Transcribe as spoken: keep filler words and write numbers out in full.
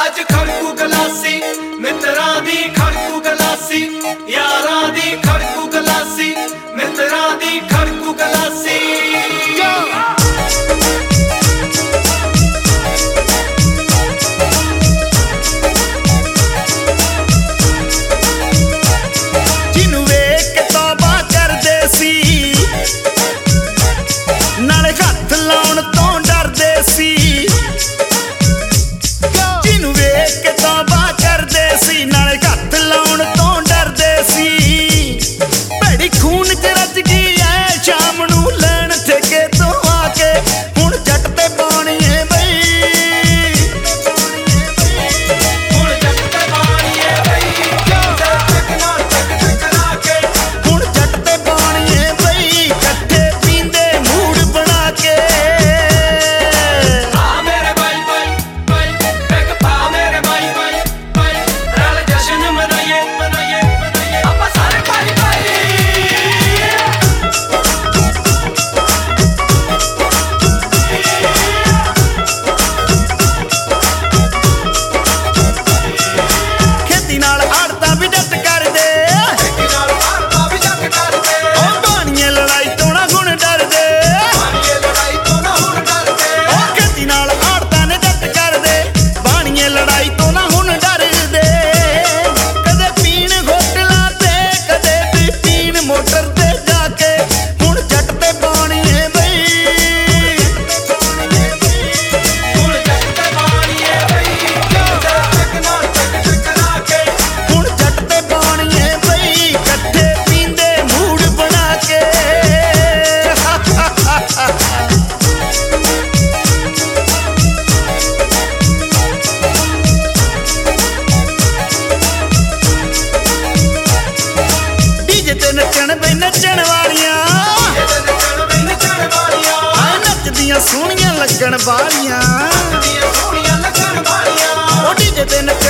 अज खड़कू गलासी मित्रां दी खड़कू गलासी यारां दी खड़कू गलासी मित्रां दी खड़कू गलासी जिन्नू वेख के तौबा करदे सी नाले हत्थ लाउण तों डरदे सी जिन्नू वेख के तौबा करदे सी नाले हत्थ लाउण तों डरदे सी भैड़ी खून च रच गई ऐ शाम नूं लैण ठेके तों आके हुण जट ते पानी है बई हुण जट ते पानी है बई टकना टक टकरा के हुण जट ते पानी है बई कट्ठे पींदे मूड बना के आ मेरे भाई भाई भाई बैग पा मेरे भाई भाई भाई रल जश्न मनाइए मनाइए मनाइए आपां सारे भाई भाई खेती नाल आड़तां भी डट करदे खेती नाल आड़तां भी डट करदे ओ बाणीए लड़ाई तो ना हुण डरदे बाणीए लड़ाई तो ना हुण डरदे ओ खेती नाल आड़तां ने डट करदे बाणीए लड़ाई तो ना हुण डरदे कदे पीण होटलां ते कदे भी पीण मोटर ते जाके हुण जट ते पानी है बई हुण जट ते पानी है बई टकना टक टकरा के हुण जट ते पानी है बई कट्ठे पींदे मूड बना के डीजे ते नचण बई नचण वालियां आ नचदियां सोहणियां लगण वालियां ओ डीजे ते नचण